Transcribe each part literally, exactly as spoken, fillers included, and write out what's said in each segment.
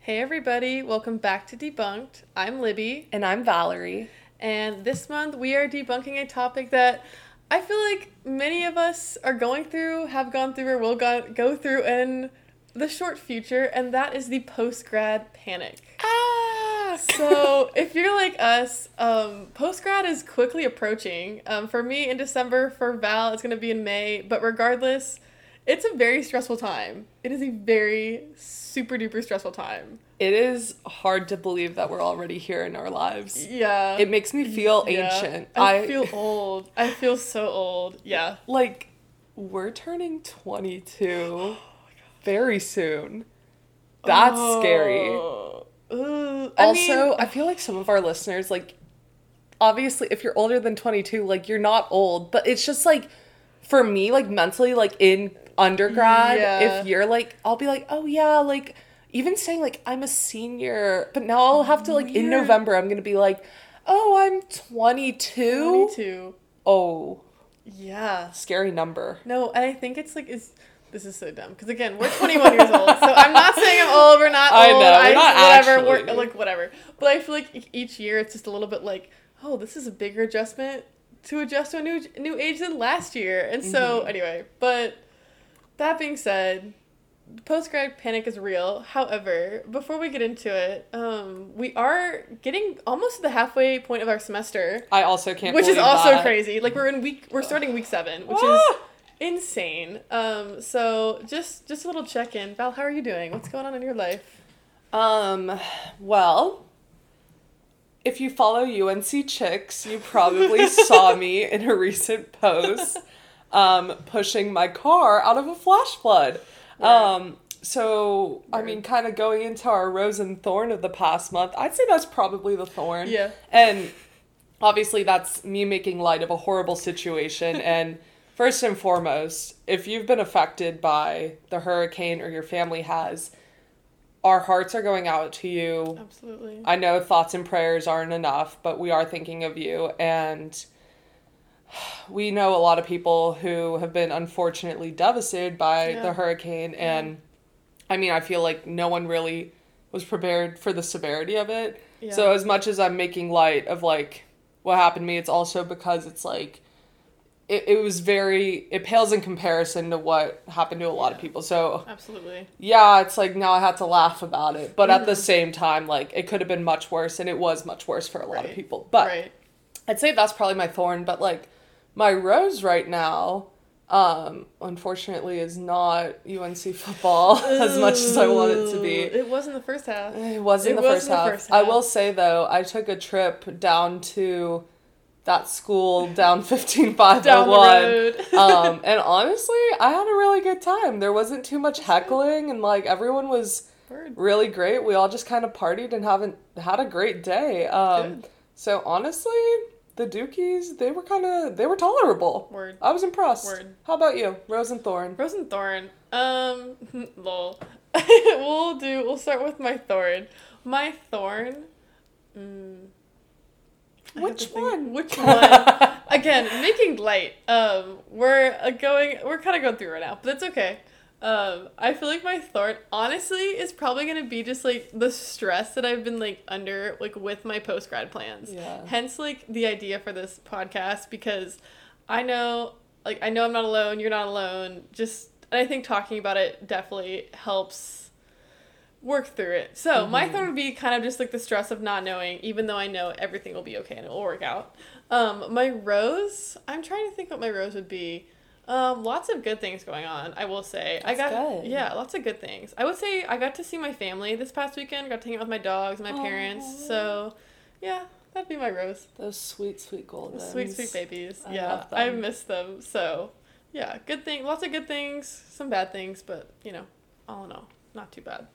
Hey everybody, welcome back to Debunked. I'm Libby. And I'm Valerie. And this month we are debunking a topic that I feel like many of us are going through, have gone through, or will go, go through in the short future, and that is the post-grad panic. Ah! So if you're like us, um, post-grad is quickly approaching. Um, for me in December, for Val it's going to be in May, but regardless, it's a very stressful time. It is a very super duper stressful time. It is hard to believe that we're already here in our lives. Yeah. It makes me feel yeah. ancient. I, I feel old. I feel so old. Yeah. Like, we're turning twenty-two oh my God. Very soon. That's oh. scary. Uh, I also, mean, I feel like some of our listeners, like, obviously, if you're older than twenty-two, like, you're not old. But it's just, like, for me, like, mentally, like, in undergrad, yeah. if you're, like, I'll be like, oh, yeah, like, even saying, like, I'm a senior, but now I'll have to, like, Weird. in November, I'm gonna be like, oh, I'm twenty-two? twenty-two. Oh. Yeah. Scary number. No, and I think it's, like, is this is so dumb. Because, again, we're twenty-one years old, so I'm not saying I'm old, we're not old. I know, we're I, not whatever, actually. We're, like, whatever. But I feel like each year it's just a little bit like, oh, this is a bigger adjustment to adjust to a new new age than last year. And so, mm-hmm. anyway, but that being said, post-grad panic is real. However, before we get into it, um, we are getting almost to the halfway point of our semester. I also can't Which believe is also that. crazy. Like, we're in week, we're starting week seven, which is insane. Um, so just, just a little check-in. Val, how are you doing? What's going on in your life? Um, well, if you follow U N C Chicks, you probably saw me in a recent post um, pushing my car out of a flash flood. Right. Um, so, right. I mean, kind of going into our rose and thorn of the past month, I'd say that's probably the thorn. Yeah. And obviously that's me making light of a horrible situation. And first and foremost, if you've been affected by the hurricane or your family has, our hearts are going out to you. Absolutely. I know thoughts and prayers aren't enough, but we are thinking of you. And we know a lot of people who have been unfortunately devastated by yeah. the hurricane. And yeah. I mean, I feel like no one really was prepared for the severity of it. Yeah. So as much as I'm making light of like what happened to me, it's also because it's like, It it was very, it pales in comparison to what happened to a lot yeah. of people. So, absolutely. Yeah, it's like now I had to laugh about it. But mm-hmm. at the same time, like, it could have been much worse, and it was much worse for a lot right. of people. But right. I'd say that's probably my thorn. But, like, my rose right now, um, unfortunately, is not U N C football as much as I want it to be. It was in the first half. It was in, it the, was first in the half. first half. I will say, though, I took a trip down to that school down fifteen five oh one. Down the road. um, and honestly, I had a really good time. There wasn't too much heckling, and like everyone was Word. really great. We all just kind of partied and haven't had a great day. Um, so honestly, the Dukies, they were kind of they were tolerable. Word. I was impressed. Word. How about you, Rose and Thorn? Rose and Thorn. Um, lol. we'll do. We'll start with my thorn. My thorn. Mm, Which one? Which one? Again, making light. Um, we're uh, going. We're kind of going through it now, but that's okay. Um, I feel like my thorn, honestly, is probably gonna be just like the stress that I've been like under, like with my post grad plans. Yeah. Hence, like the idea for this podcast, because I know, like, I know I'm not alone. You're not alone. Just, and I think talking about it definitely helps work through it. So mm-hmm. my thorn would be kind of just like the stress of not knowing, even though I know everything will be okay and it will work out. Um, my rose, I'm trying to think what my rose would be. Um, lots of good things going on, I will say. That's I got good. Yeah, lots of good things. I would say I got to see my family this past weekend. Got to hang out with my dogs and my Aww. parents. So, yeah, that'd be my rose. Those sweet, sweet golden. Sweet, sweet babies. I yeah, love them. I miss them. So, yeah, good thing. Lots of good things. Some bad things, but you know, all in all, not too bad.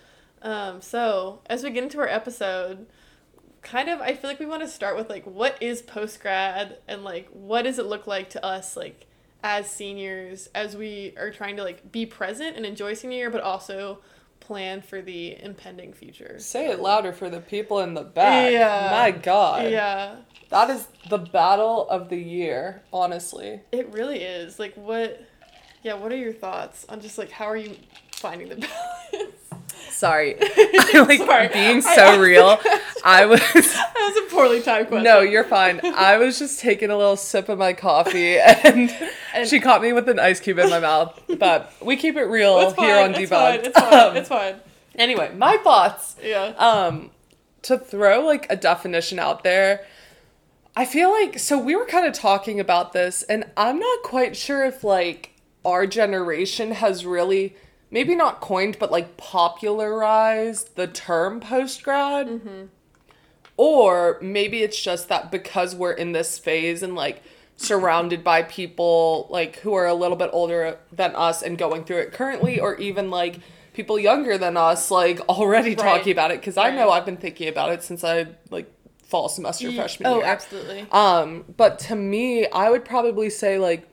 Um, so as we get into our episode, kind of, I feel like we want to start with like, what is post-grad and like, what does it look like to us, like as seniors, as we are trying to like be present and enjoy senior year, but also plan for the impending future. Say it louder for the people in the back. Yeah. My God. Yeah. That is the battle of the year, honestly. It really is. Like, what, yeah, what are your thoughts on just like, how are you finding the balance? Sorry. I'm like Sorry. being so real. I was That was a poorly timed question. No, you're fine. I was just taking a little sip of my coffee and, And- she caught me with an ice cube in my mouth. But we keep it real It's fine, here on it's Debunked. fine, it's fine, Um, it's fine. Anyway, my thoughts. Yeah. Um, to throw like a definition out there, I feel like, so we were kind of talking about this, and I'm not quite sure if like our generation has really, maybe not coined, but like popularized the term post-grad. Mm-hmm. Or maybe it's just that because we're in this phase and like surrounded by people like who are a little bit older than us and going through it currently, or even like people younger than us like already Right. talking about it, because I Right. know I've been thinking about it since I like fall semester Ye- freshman oh, year. absolutely. Um, but to me, I would probably say like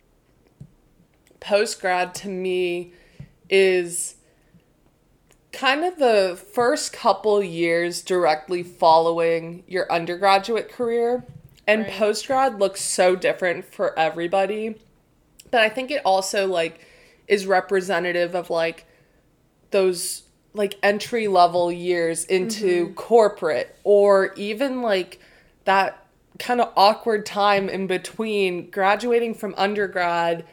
post grad to me is kind of the first couple years directly following your undergraduate career. And Right. post grad looks so different for everybody. But I think it also like is representative of like those like entry level years into Mm-hmm. corporate, or even like that kind of awkward time in between graduating from undergrad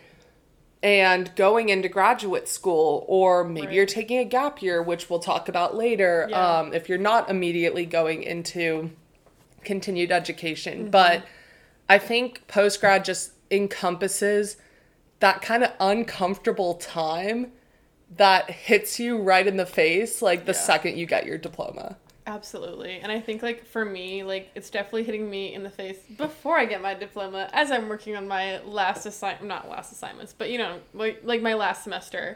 and going into graduate school, or maybe Right. you're taking a gap year, which we'll talk about later. Yeah. Um, if you're not immediately going into continued education. Mm-hmm. But I think post-grad just encompasses that kind of uncomfortable time that hits you right in the face, like the Yeah. second you get your diploma. Absolutely. And I think, like, for me, like, it's definitely hitting me in the face before I get my diploma, as I'm working on my last assignment, not last assignments, but, you know, like, like my last semester.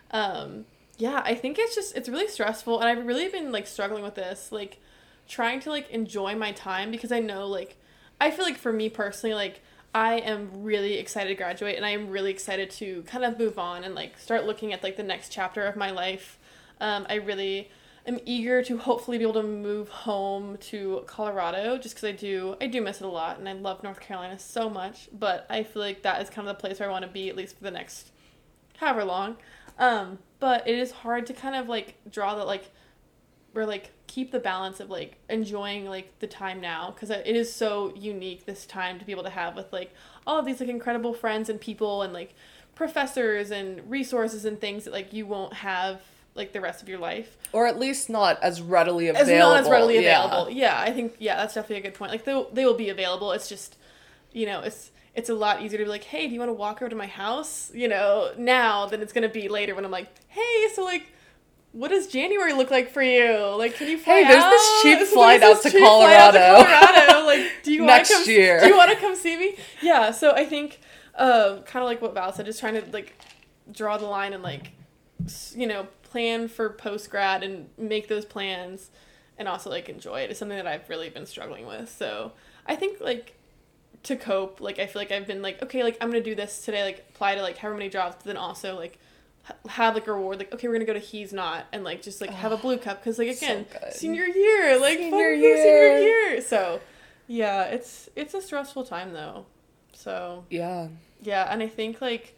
Um, yeah, I think it's just, it's really stressful. And I've really been, like, struggling with this, like, trying to, like, enjoy my time, because I know, like, I feel like for me personally, like, I am really excited to graduate, and I am really excited to kind of move on and, like, start looking at, like, the next chapter of my life. Um, I really am eager to hopefully be able to move home to Colorado, just because I do, I do miss it a lot, and I love North Carolina so much, but I feel like that is kind of the place where I want to be, at least for the next however long. Um, but it is hard to kind of, like, draw that, like, or, like, keep the balance of, like, enjoying, like, the time now, because it is so unique, this time, to be able to have with, like, all of these, like, incredible friends and people and, like, professors and resources and things that, like, you won't have, like, the rest of your life. Or at least not as readily available. As not as readily Yeah. available. Yeah, I think, yeah, that's definitely a good point. Like, they they will be available. It's just, you know, it's it's a lot easier to be like, hey, do you want to walk over to my house? You know, now than it's going to be later when I'm like, hey, so, like, what does January look like for you? Like, can you fly Hey, there's out? this cheap There's flight this out to cheap flight out to Colorado. Colorado. Like, do you want Next to come? year. Do you want to come see me? Yeah. So I think, um, kind of like what Val said, just trying to, like, draw the line and, like, s- you know, plan for post grad and make those plans, and also, like, enjoy it is something that I've really been struggling with. So I think, like, to cope, like, I feel like I've been like, okay, like, I'm gonna do this today, like, apply to, like, however many jobs, but then also, like, have, like, a reward, like, okay, we're gonna go to He's Not, and, like, just, like, have a blue cup, because, like, again, so good. senior year, like, Senior senior year. year senior year, so, yeah, it's, it's a stressful time, though, so, Yeah. yeah, and I think, like,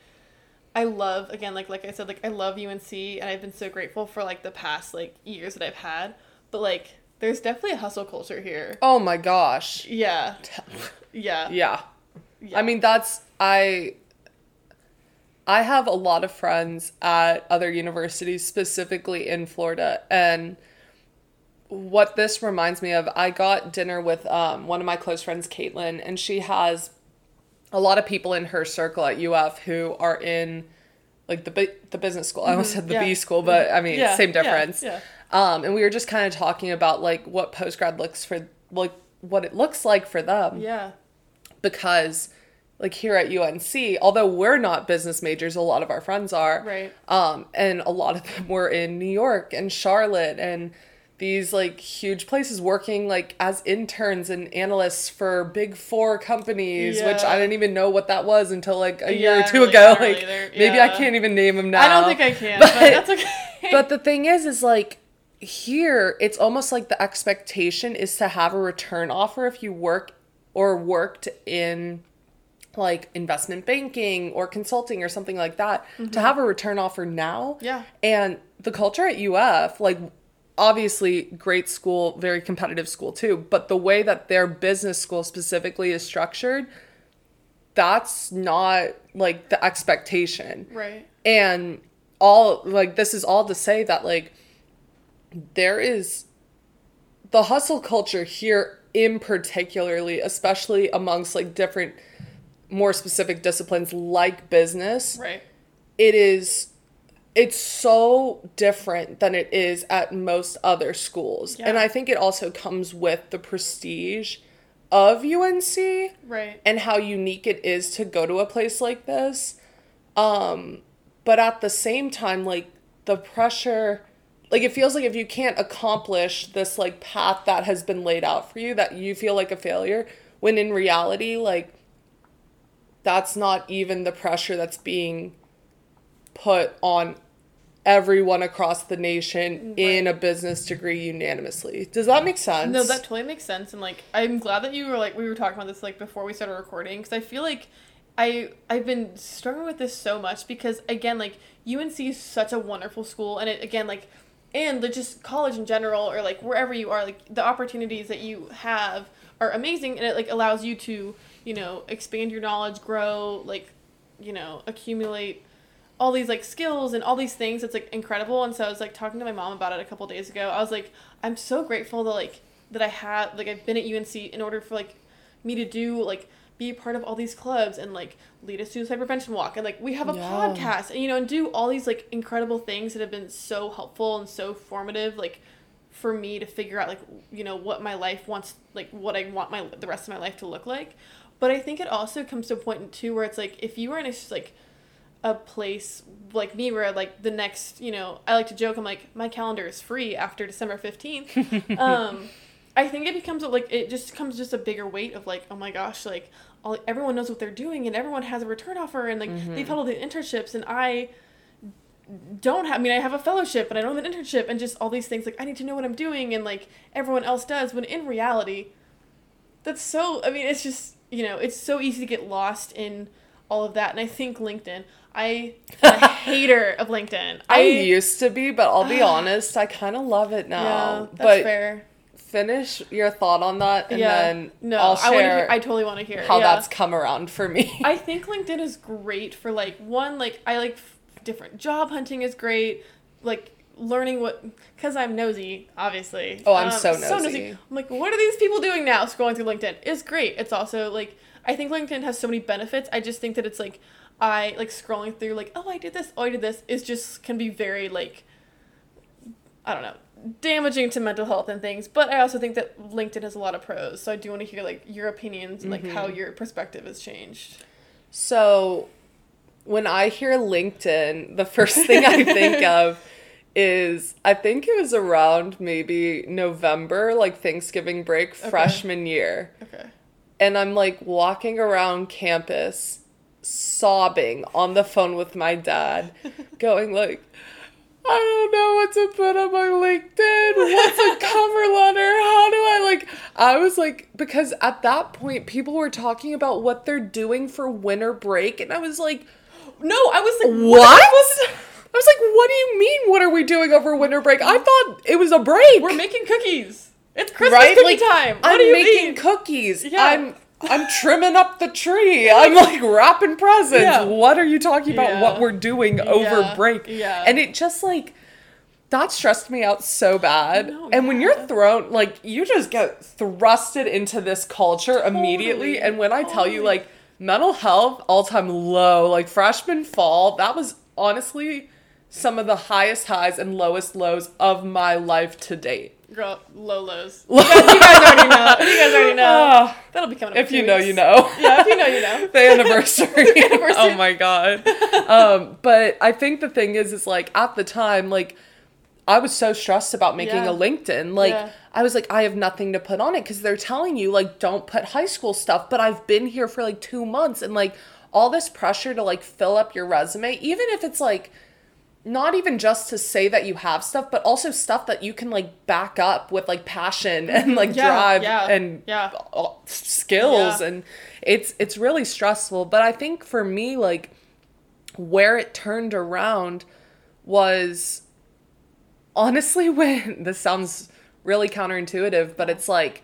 I love, again, like, like I said, like, I love U N C, and I've been so grateful for, like, the past, like, years that I've had, but, like, there's definitely a hustle culture here. Oh my gosh. Yeah, yeah, Yeah. yeah. I mean, that's, I, I have a lot of friends at other universities, specifically in Florida, and what this reminds me of, I got dinner with um, one of my close friends, Caitlin, and she has a lot of people in her circle at U F who are in, like, the bu- the business school. I almost said the Yeah. B school, but, I mean, Yeah, same yeah, difference. yeah. Um, and we were just kind of talking about, like, what postgrad looks for, like, what it looks like for them. Yeah. Because, like, here at U N C, although we're not business majors, a lot of our friends are. Right. Um, and a lot of them were in New York and Charlotte and these, like, huge places working, like, as interns and analysts for big four companies, which Yeah. I didn't even know what that was until, like, a year Yeah, or two really, ago. I Like, don't really either. maybe I Yeah. can't even name them now. I don't think I can, But- but, that's okay. But the thing is, is, like, here, it's almost like the expectation is to have a return offer if you work or worked in, like, investment banking or consulting or something like that, to have a return offer now. Yeah. And the culture at U F, like, obviously great school, very competitive school too, but the way that their business school specifically is structured, that's not like the expectation. Right. And all, like, this is all to say that, like, there is the hustle culture here in particularly, especially amongst like different, more specific disciplines like business. Right. It is, it's so different than it is at most other schools. Yeah. And I think it also comes with the prestige of U N C. Right. And how unique it is to go to a place like this. Um, but at the same time, like, the pressure, like, it feels like if you can't accomplish this, like, path that has been laid out for you, that you feel like a failure, when in reality, like, that's not even the pressure that's being put on everyone across the nation right. in a business degree unanimously. Does that make sense? No, that totally makes sense. And, like, I'm glad that you were, like, we were talking about this, like, before we started recording, because I feel like I, I've been struggling with this so much because, again, like, U N C is such a wonderful school, and it, again, like, and just college in general, or, like, wherever you are, like, the opportunities that you have are amazing, and it, like, allows you to, you know, expand your knowledge, grow, like, you know, accumulate all these, like, skills and all these things. It's, like, incredible. And so I was, like, talking to my mom about it a couple days ago. I was, like, I'm so grateful that, like, that I had, like, I've been at U N C in order for, like, me to do, like, be a part of all these clubs and, like, lead a suicide prevention walk. And, like, we have a yeah. podcast, and, you know, and do all these, like, incredible things that have been so helpful and so formative, like, for me to figure out, like, you know, what my life wants, like, what I want my the rest of my life to look like. But I think it also comes to a point, too, where it's, like, if you were in a, like, a place like me where, like, the next, you know, I like to joke, I'm like, my calendar is free after December fifteenth. um, I think it becomes, like, it just comes just a bigger weight of, like, oh my gosh, like, all, everyone knows what they're doing, and everyone has a return offer, and, like, mm-hmm. they've had all the internships, and I don't have, I mean, I have a fellowship, but I don't have an internship, and just all these things, like, I need to know what I'm doing, and, like, everyone else does, when in reality, that's so, I mean, it's just, you know, it's so easy to get lost in all of that, and I think LinkedIn, I am a hater of LinkedIn. I, I used to be, but I'll be honest, I kind of love it now. Yeah, that's but fair. Finish your thought on that, and yeah. then no, I'll share I, wanna hear, I totally want to hear how yeah. that's come around for me. I think LinkedIn is great for, like, one, like, I like f- different job hunting is great, like, learning what, because I'm nosy, obviously. Oh, I'm um, so nosy. so nosy. I'm like, what are these people doing now scrolling through LinkedIn? It's great. It's also, like, I think LinkedIn has so many benefits. I just think that it's, like, I, like, scrolling through, like, oh, I did this, oh, I did this, is just, can be very, like, I don't know, damaging to mental health and things. But I also think that LinkedIn has a lot of pros. So I do want to hear, like, your opinions and, like, mm-hmm. how your perspective has changed. So when I hear LinkedIn, the first thing I think of is, I think it was around maybe November, like, Thanksgiving break, okay. freshman year. Okay. And I'm, like, walking around campus, sobbing on the phone with my dad, going, like, I don't know what to put on my LinkedIn. What's a cover letter? How do I, like, I was like, because at that point, people were talking about what they're doing for winter break, and I was like, no, I was like, what? what? I was like, what do you mean, what are we doing over winter break? I thought it was a break. We're making cookies. It's Christmas right? cookie like, time. What I'm do you making mean? cookies. Yeah. I'm I'm trimming up the tree. I'm, like, wrapping presents. Yeah. What are you talking about? Yeah. What we're doing over yeah. break? Yeah. And it just, like, that stressed me out so bad. No, and yeah. when you're thrown, like, you just get thrusted into this culture totally. immediately. And when I totally. tell you, like, mental health, all-time low, like, freshman fall, that was honestly some of the highest highs and lowest lows of my life to date. Girl, low lows. You guys, you guys already know. You guys already know. Uh, That'll be coming up. If you know, you know. Yeah, if you know, you know. The anniversary. The anniversary. Oh my god. Um, but I think the thing is, is like at the time, like I was so stressed about making yeah. a LinkedIn. Like yeah. I was like, I have nothing to put on it because they're telling you like don't put high school stuff. But I've been here for like two months and like all this pressure to like fill up your resume, even if it's like. Not even just to say that you have stuff, but also stuff that you can, like, back up with, like, passion and, like, yeah, drive yeah, and yeah. skills. Yeah. And it's it's really stressful. But I think for me, like, where it turned around was honestly, when this sounds really counterintuitive, but it's like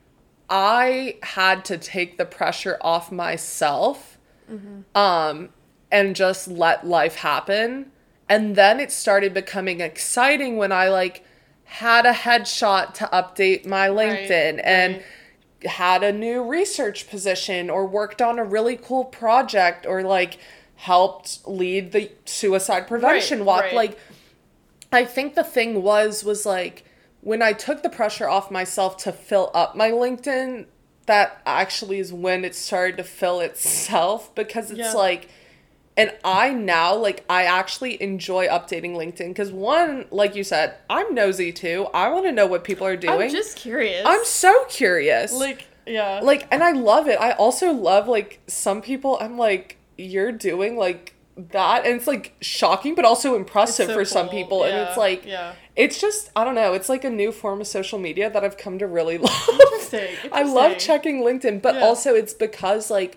I had to take the pressure off myself, mm-hmm. um, and just let life happen. And then it started becoming exciting when I like had a headshot to update my LinkedIn right, and right. had a new research position or worked on a really cool project or like helped lead the suicide prevention right, walk. Right. Like, I think the thing was, was like, when I took the pressure off myself to fill up my LinkedIn, that actually is when it started to fill itself, because it's yeah. like, and I now, like, I actually enjoy updating LinkedIn because, one, like you said, I'm nosy too. I want to know what people are doing. I'm just curious. I'm so curious. Like, yeah. Like, and I love it. I also love, like, some people, I'm like, you're doing, like, that. And it's, like, shocking, but also impressive so for cool. some people. Yeah. And it's, like, yeah. it's just, I don't know. It's, like, a new form of social media that I've come to really love. Interesting. Interesting. I love checking LinkedIn, but yeah. also it's because, like,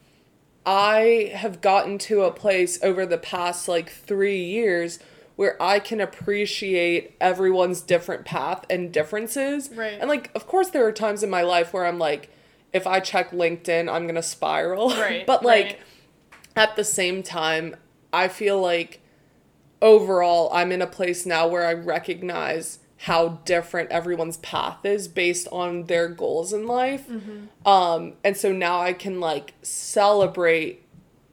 I have gotten to a place over the past, like, three years where I can appreciate everyone's different path and differences. Right. And, like, of course there are times in my life where I'm, like, if I check LinkedIn, I'm gonna spiral. Right. But, like, right. at the same time, I feel like overall I'm in a place now where I recognize how different everyone's path is based on their goals in life. Mm-hmm. Um, and so now I can, like, celebrate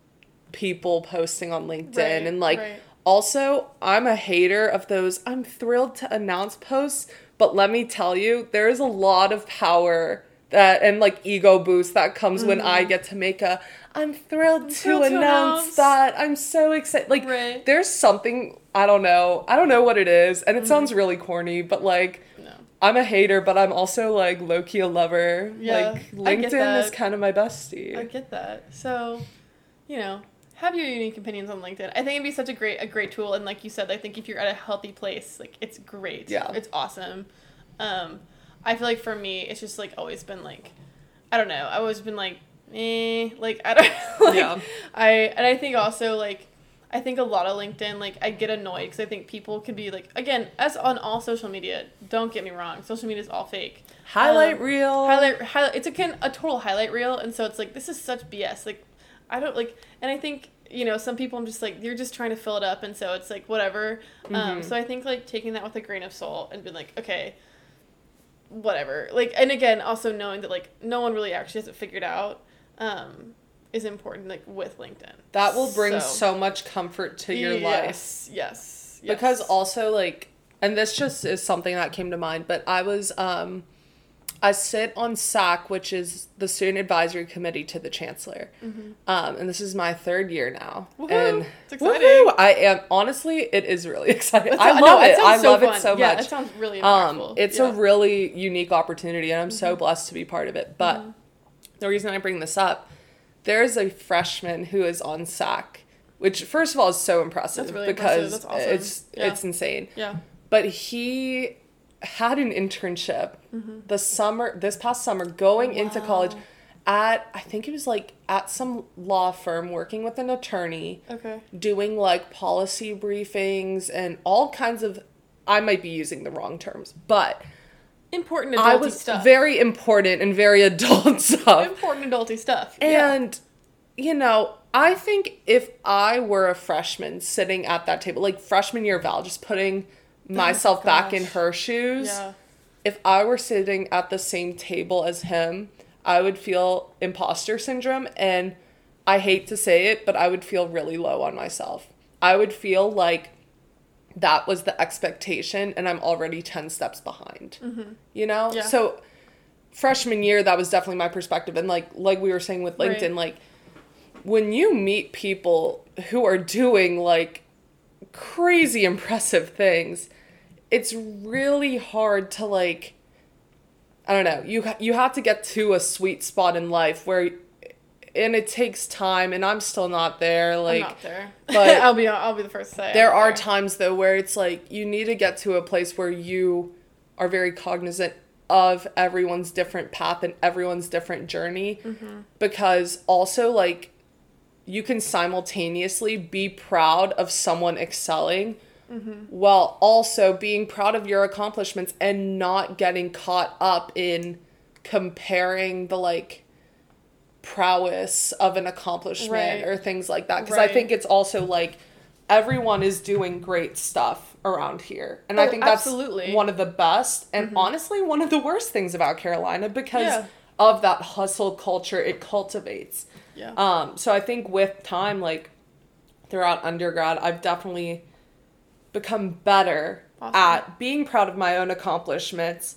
people posting on LinkedIn. Right, and, like, right. also, I'm a hater of those I'm thrilled to announce posts, but let me tell you, there is a lot of power that and, like, ego boost that comes mm-hmm. when I get to make a, I'm thrilled, I'm to, thrilled announce to announce that. I'm so excited. Like, right. there's something, I don't know. I don't know what it is. And it mm-hmm. sounds really corny, but, like, no. I'm a hater, but I'm also, like, low-key a lover. Yeah, like, LinkedIn is kind of my bestie. I get that. So, you know, have your unique opinions on LinkedIn. I think it'd be such a great, a great tool. And like you said, I think if you're at a healthy place, like, it's great. Yeah. It's awesome. Um, I feel like for me, it's just, like, always been, like, I don't know. I've always been, like, eh, like, I don't, like, yeah. I, and I think also, like, I think a lot of LinkedIn, like, I get annoyed because I think people can be, like, again, as on all social media, don't get me wrong, social media is all fake. Highlight um, reel. Highlight, highlight, it's a, a total highlight reel, and so it's, like, this is such B S, like, I don't, like, and I think, you know, some people I'm just, like, you're just trying to fill it up, and so it's, like, whatever. Mm-hmm. Um, so I think, like, taking that with a grain of salt and being, like, okay, whatever. Like, and again, also knowing that, like, no one really actually has it figured out, um, is important, like, with LinkedIn. That will bring so, so much comfort to your yes, life. Yes, yes, yes. Because also, like, and this just is something that came to mind, but I was, um, I sit on S A C, which is the Student Advisory Committee to the Chancellor. Mm-hmm. Um, and this is my third year now. Woohoo! And it's exciting. Woohoo! I am, honestly, it is really exciting. That's, I love no, it. it I so love fun. it so yeah, much. That sounds really impactful. Um, it's yeah. a really unique opportunity, and I'm mm-hmm. so blessed to be part of it. But mm-hmm. the reason I bring this up, there's a freshman who is on S A C, which, first of all, is so impressive. That's really because impressive. That's awesome. it's yeah. it's insane. Yeah. But he had an internship mm-hmm. the summer, this past summer, going wow. into college at, I think it was, like, at some law firm, working with an attorney. Okay. Doing, like, policy briefings and all kinds of, I might be using the wrong terms, but important adulty I was stuff. Very important and very adult stuff. Important adulty stuff. And, yeah. you know, I think if I were a freshman sitting at that table, like, freshman year Val, just putting myself oh, back in her shoes, yeah. if I were sitting at the same table as him, I would feel imposter syndrome, and I hate to say it, but I would feel really low on myself. I would feel like that was the expectation, and I'm already ten steps behind, mm-hmm. you know? Yeah. So freshman year, that was definitely my perspective, and like like we were saying with LinkedIn, right. like, when you meet people who are doing, like, crazy impressive things, it's really hard to, like, I don't know, you you have to get to a sweet spot in life where, and it takes time, and I'm still not there, like, I'm not there. But I'll be I'll be the first to say there are there. times though where it's like you need to get to a place where you are very cognizant of everyone's different path and everyone's different journey, mm-hmm. because also, like, you can simultaneously be proud of someone excelling mm-hmm. while also being proud of your accomplishments and not getting caught up in comparing the like prowess of an accomplishment right. or things like that. Because right. I think it's also like everyone is doing great stuff around here. And oh, I think that's absolutely. One of the best and mm-hmm. honestly one of the worst things about Carolina because yeah. of that hustle culture it cultivates. Yeah. Um, so I think with time, like throughout undergrad, I've definitely become better awesome. At being proud of my own accomplishments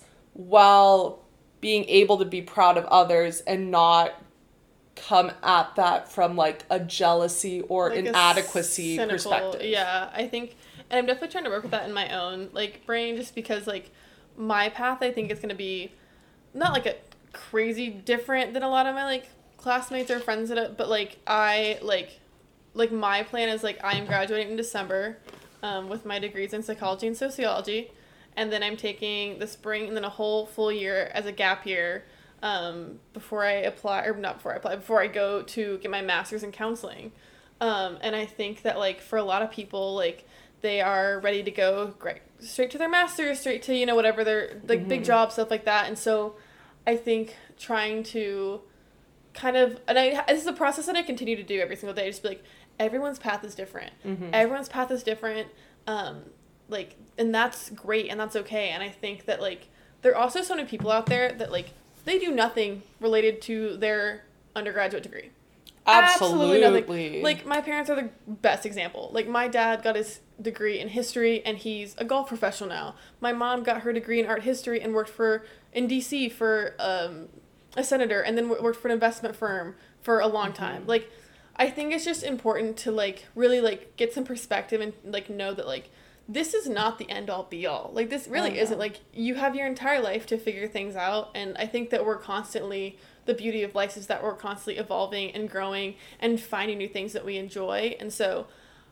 while being able to be proud of others and not come at that from like a jealousy or like inadequacy cynical, perspective. Yeah, I think, and I'm definitely trying to work with that in my own like brain just because like my path I think is going to be not like a crazy different than a lot of my like classmates or friends that it, but like I like like my plan is like I am graduating in December um, with my degrees in psychology and sociology, and then I'm taking the spring and then a whole full year as a gap year um, before I apply, or not before I apply, before I go to get my master's in counseling. Um, and I think that like for a lot of people, like they are ready to go great, straight to their master's, straight to, you know, whatever their like mm-hmm. big job, stuff like that. And so I think trying to kind of, and I, this is a process that I continue to do every single day. Just be like, everyone's path is different. Mm-hmm. Everyone's path is different. Um, like, and that's great and that's okay. And I think that like, there are also so many people out there that like, they do nothing related to their undergraduate degree. Absolutely. Absolutely nothing. Like, my parents are the best example. Like, my dad got his degree in history, and he's a golf professional now. My mom got her degree in art history and worked for, in D C for um, a senator, and then worked for an investment firm for a long time. Mm-hmm. Like, I think it's just important to, like, really, like, get some perspective and, like, know that, like, this is not the end-all, be-all. Like, this really isn't. Like, you have your entire life to figure things out, and I think that we're constantly... The beauty of life is that we're constantly evolving and growing and finding new things that we enjoy. And so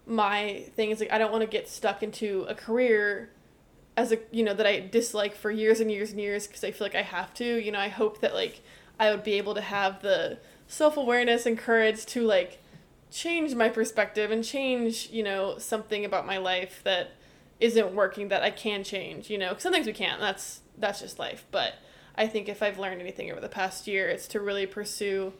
my thing is, like, I don't want to get stuck into a career as a, you know, that I dislike for years and years and years because I feel like I have to. You know, I hope that, like, I would be able to have the self-awareness and courage to, like, change my perspective and change, you know, something about my life that isn't working that I can change, you know. Because some things we can't. That's, that's just life. But I think if I've learned anything over the past year, it's to really pursue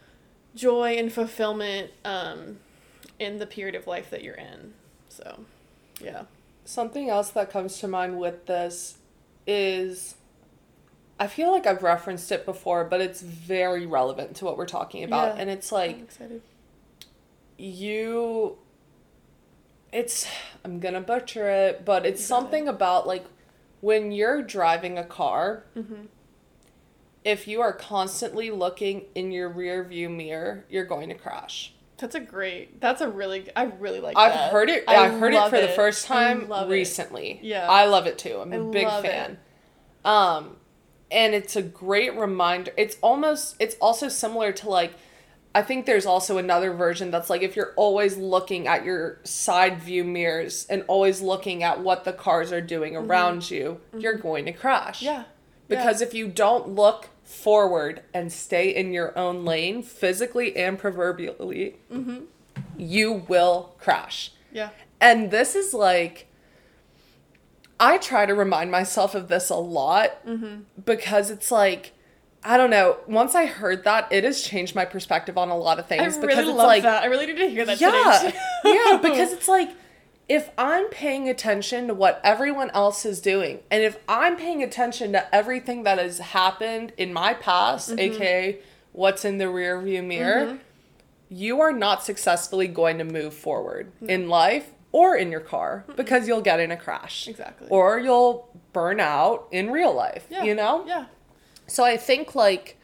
joy and fulfillment um, in the period of life that you're in. So, yeah. Something else that comes to mind with this is, I feel like I've referenced it before, but it's very relevant to what we're talking about. Yeah. And it's like, I'm excited. You, it's, I'm gonna butcher it, but it's something it. about like, when you're driving a car, mm-hmm. if you are constantly looking in your rear view mirror, you're going to crash. That's a great, that's a really, I really like I've that. I've heard it, I, I heard it for it. the first time recently. It. Yeah. I love it too. I'm a I big fan. It. Um, and it's a great reminder. It's almost, it's also similar to like, I think there's also another version that's like, if you're always looking at your side view mirrors and always looking at what the cars are doing mm-hmm. around you, mm-hmm. you're going to crash. Yeah. Because yeah. if you don't look forward and stay in your own lane, physically and proverbially, mm-hmm. you will crash. Yeah. And this is like, I try to remind myself of this a lot mm-hmm. because it's like, I don't know, once I heard that, it has changed my perspective on a lot of things. I because really it's love like, that. I really need to hear that yeah, today. Yeah, because it's like, if I'm paying attention to what everyone else is doing, and if I'm paying attention to everything that has happened in my past, mm-hmm. aka what's in the rear view mirror, mm-hmm. you are not successfully going to move forward no. in life or in your car mm-hmm. because you'll get in a crash. Exactly. Or you'll burn out in real life, yeah. you know? Yeah. So I think, like,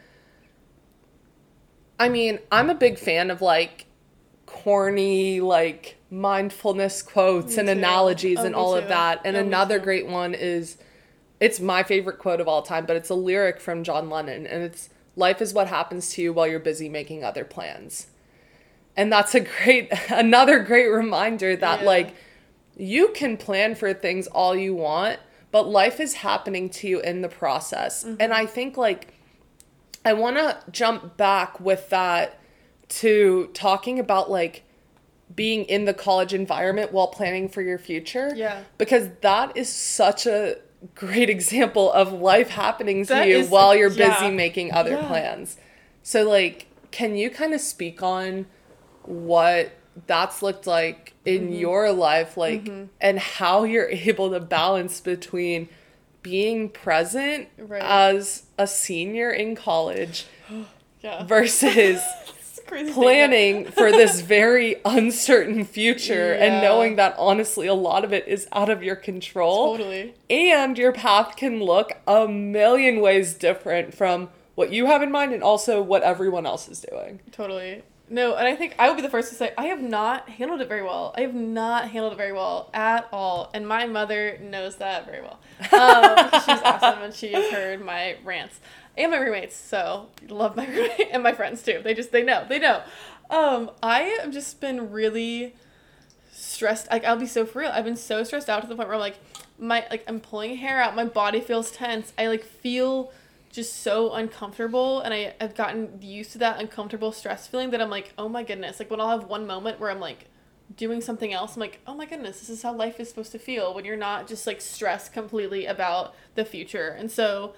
I mean, I'm a big fan of, like, corny, like, mindfulness quotes me and too. analogies oh, and all too. of that. And oh, another great one is, it's my favorite quote of all time, but it's a lyric from John Lennon. And it's, life is what happens to you while you're busy making other plans. And that's a great, another great reminder that, yeah. like, you can plan for things all you want, but life is happening to you in the process. Mm-hmm. And I think, like, I want to jump back with that to talking about, like, being in the college environment while planning for your future. Yeah. Because that is such a great example of life happening to That you is- while you're yeah. busy making other Yeah. plans. So, like, can you kind of speak on what that's looked like in Mm-hmm. your life, like, mm-hmm. and how you're able to balance between being present Right. as a senior in college Yeah. versus It's a crazy planning for this very uncertain future Yeah. and knowing that honestly a lot of it is out of your control. Totally. And your path can look a million ways different from what you have in mind and also what everyone else is doing. Totally. No, and I think I would be the first to say I have not handled it very well. I have not handled it very well at all, and my mother knows that very well. Um, because she's awesome, and she has heard my rants and my roommates. So love my roommate and my friends too. They just they know they know. Um, I have just been really stressed. Like I'll be so for real. I've been so stressed out to the point where I'm like my like I'm pulling hair out. My body feels tense. I like feel just so uncomfortable, and I, I've gotten used to that uncomfortable stress feeling that I'm like, oh my goodness, like when I'll have one moment where I'm like doing something else, I'm like, oh my goodness, this is how life is supposed to feel when you're not just like stressed completely about the future. And so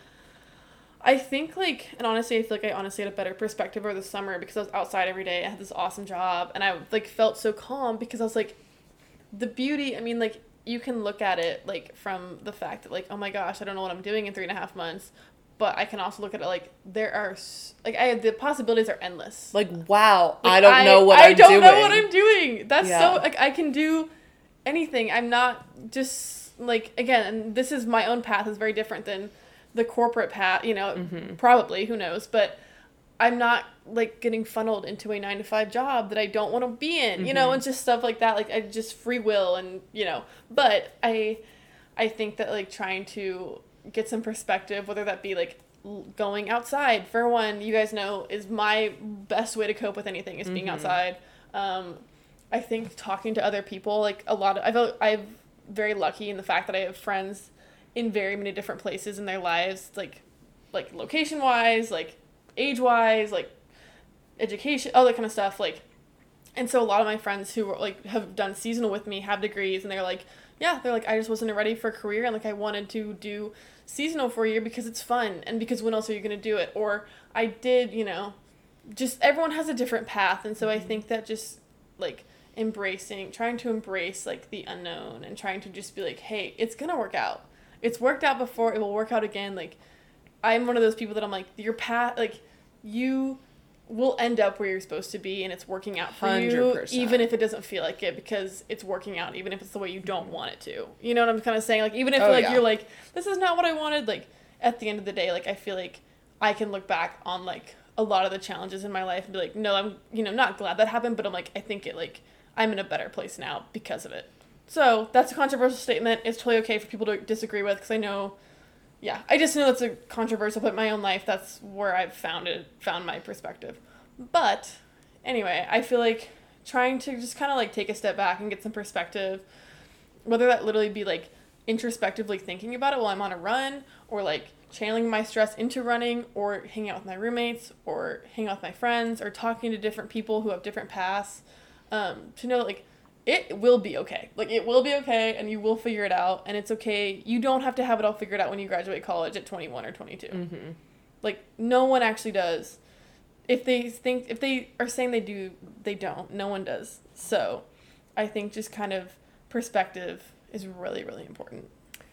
I think like, and honestly, I feel like I honestly had a better perspective over the summer because I was outside every day. I had this awesome job, and I like felt so calm because I was like, the beauty, I mean, like you can look at it like from the fact that like, oh my gosh, I don't know what I'm doing in three and a half months. But I can also look at it like there are like I the possibilities are endless. Like wow, Like, I don't I, know what I I'm don't doing. know what I'm doing. That's Yeah. so like I can do anything. I'm not just like again. And this is my own path is very different than the corporate path. You know, Mm-hmm. probably who knows. But I'm not like getting funneled into a nine to five job that I don't want to be in. Mm-hmm. You know, and just stuff like that. Like I just free will and you know. But I, I think that like trying to get some perspective, whether that be like going outside for one, you guys know is my best way to cope with anything is being Mm-hmm. outside. Um, I think talking to other people, like a lot of, I feel I'm very lucky in the fact that I have friends in very many different places in their lives, like, like location wise, like age wise, like education, all that kind of stuff. Like, and so a lot of my friends who were like have done seasonal with me have degrees, and they're like, yeah, they're like, I just wasn't ready for a career, and like I wanted to do seasonal for a year because it's fun, and because when else are you going to do it? Or I did, you know, just everyone has a different path, and so I think that just like embracing, trying to embrace like the unknown, and trying to just be like, hey, it's gonna work out. It's worked out before, it will work out again. Like I'm one of those people that I'm like, your path, like you will end up where you're supposed to be, and it's working out for one hundred you, percent. even if it doesn't feel like it, because it's working out, even if it's the way you don't want it to. You know what I'm kind of saying? Like, even if Oh, like yeah. you're like, this is not what I wanted, like, at the end of the day, like, I feel like I can look back on, like, a lot of the challenges in my life and be like, no, I'm, you know, not glad that happened, but I'm like, I think it, like, I'm in a better place now because of it. So, that's a controversial statement. It's totally okay for people to disagree with, because I know, yeah, I just know it's a controversial, but in my own life, that's where I've found it, found my perspective. But anyway, I feel like trying to just kind of like take a step back and get some perspective, whether that literally be like introspectively thinking about it while I'm on a run, or like channeling my stress into running, or hanging out with my roommates, or hanging out with my friends, or talking to different people who have different paths, um, to know that like it will be okay. Like it will be okay, and you will figure it out, and it's okay. You don't have to have it all figured out when you graduate college at twenty-one or twenty-two. Mm-hmm. Like no one actually does. If they think, if they are saying they do, they don't. No one does. So I think just kind of perspective is really, really important.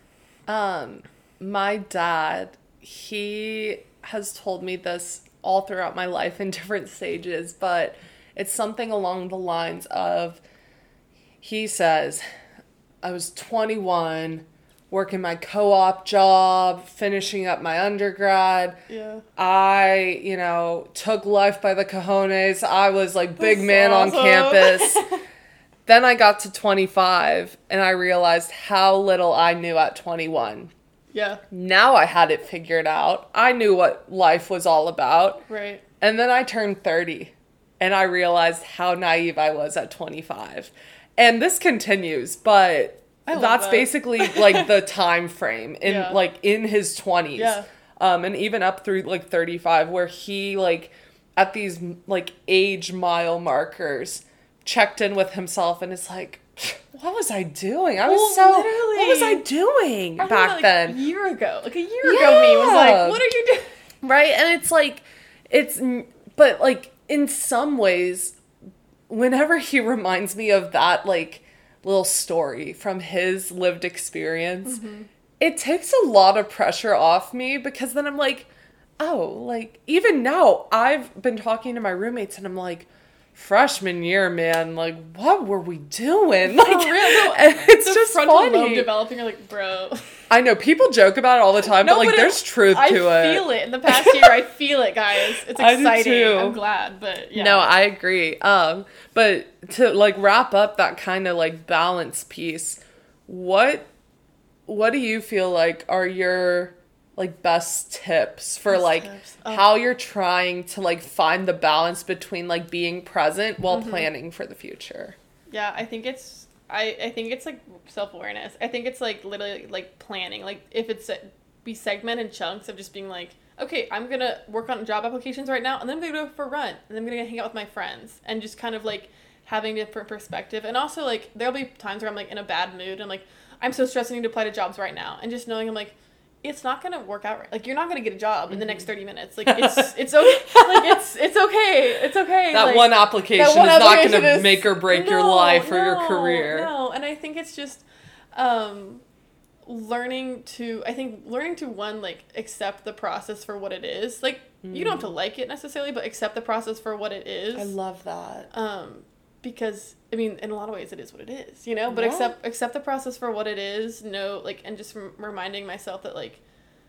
Um, my dad, he has told me this all throughout my life in different stages, but it's something along the lines of, he says, I was twenty-one, working my co-op job, finishing up my undergrad. Yeah. I, you know, took life by the cojones. I was like big That's man awesome. on campus. Then I got to twenty-five and I realized how little I knew at twenty-one. Yeah. Now I had it figured out. I knew what life was all about. Right. And then I turned thirty and I realized how naive I was at twenty-five. And this continues, but I love that's that. basically like the time frame in Yeah. like in his twenties. Yeah. Um, and even up through like thirty-five, where he like at these like age mile markers checked in with himself and is like, what was I doing? I was well, so, literally. what was I doing I back like then? A year ago. Like a year yeah. ago me was like, what are you doing? Right? And it's like, it's, but like in some ways, whenever he reminds me of that like little story from his lived experience, mm-hmm. it takes a lot of pressure off me because then I'm like, oh, like even now I've been talking to my roommates and I'm like, freshman year, man, like what were we doing? Like, for real, no, and it's the just frontal funny. lobe developing. You're like, bro. I know people joke about it all the time, no, but like but there's it, truth I to it. I feel it in the past year. I feel it, guys. It's exciting. I do too. I'm glad, but yeah. No, I agree. Um, but to like wrap up that kind of like balance piece, what what do you feel like are your like best tips for best like tips. Oh. how you're trying to like find the balance between like being present while mm-hmm. planning for the future? Yeah, I think it's I, I think it's like self-awareness. I think it's like literally like planning. Like if it's a, be segment in chunks of just being like, okay, I'm going to work on job applications right now and then I'm going to go for a run and then I'm going to hang out with my friends and just kind of like having different perspective. And also like there'll be times where I'm like in a bad mood and I'm like, I'm so stressed I need to apply to jobs right now. And just knowing I'm like, it's not gonna work out right. Like you're not gonna get a job mm-hmm. in the next thirty minutes. Like it's it's okay. Like it's it's okay. It's okay. That like, one application that one is application not gonna is, make or break no, your life or no, your career. No, and I think it's just um, learning to. I think learning to one like accept the process for what it is. Like mm. you don't have to like it necessarily, but accept the process for what it is. I love that. Um, because I mean, in a lot of ways, it is what it is. You know, but yeah. accept accept the process for what it is. No, like, and just rem- reminding myself that like.